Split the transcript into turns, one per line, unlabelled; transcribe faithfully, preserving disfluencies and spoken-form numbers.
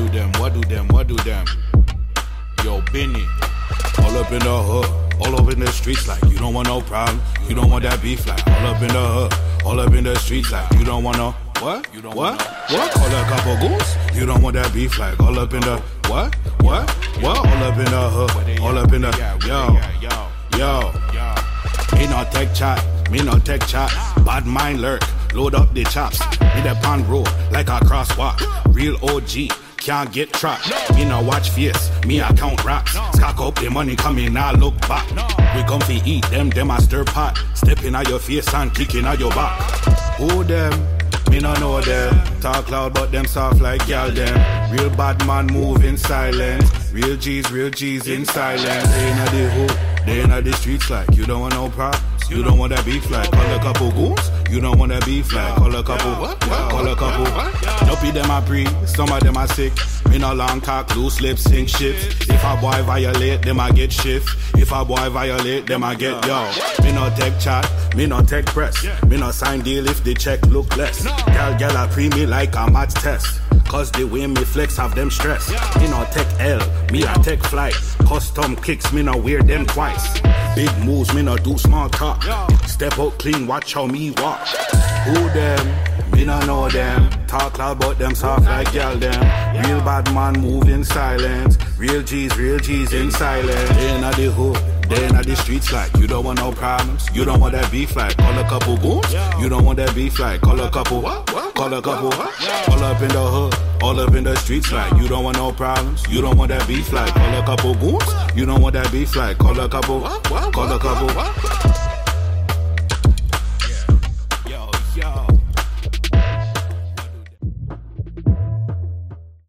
do them, what do them, what do them? Yo, Benny. All up in the hood, all up in the streets like you don't want no problem. You don't want that beef like all up in the hood, all up in the streets like you don't want no what? You don't what? Want no, what? Call a couple goons. You don't want that beef like all up in the what? What? What? All up in the hood, all up in the yo, yo, yo. Me no tech chat, me no tech chat. Bad mind lurk, load up the chops. Me the pan roll like a crosswalk. Real O G. Can't get trapped. No. Me no watch face, me I count racks. No. Stack up the money coming, I look back. No. We come fi eat them, them a stir pot. Stepping at your face and kicking at your back. Who them? Me no know them. Talk loud but them soft like y'all them. Real bad man move in silence. Real G's, real G's in silence. They inna the hood, they inna the streets like you don't want no problems. You don't want that beef like call a couple goons. You don't want that beef like call a couple what? Call a couple Dopey them a breed, some of them are sick. Me no long talk, loose lips, sink shift. If a boy violate, them I get shift. If a boy violate, them I get yo. Me no tech chat, me no tech press. Me no sign deal if the check look less. Girl, girl a pre me like a math test. Cause the way me flex have them stress. Me no tech L, me a tech flight. Custom kicks, me no wear them twice. Big moves, me no do small talk. Step out clean, watch how me walk. Who them? Me no know them. Talk loud but them soft like y'all them. Real bad man move in silence. Real G's, real G's in silence. They inna the hood, they inna the streets like you don't want no problems. You don't want that beef like call a couple goons. You don't want that beef like call a couple Call a couple All up in the hood, all up in the streets like you don't want no problems. You don't want that beef like call a couple goons. You don't want that beef like call a couple Call a couple